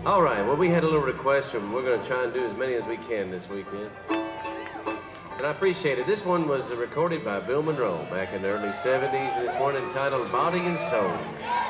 All right, well, we had a little request from, we're going to try and do as many as we can this weekend. And I appreciate it. This one was recorded by Bill Monroe back in the early 70s, and it's one entitled Body and Soul.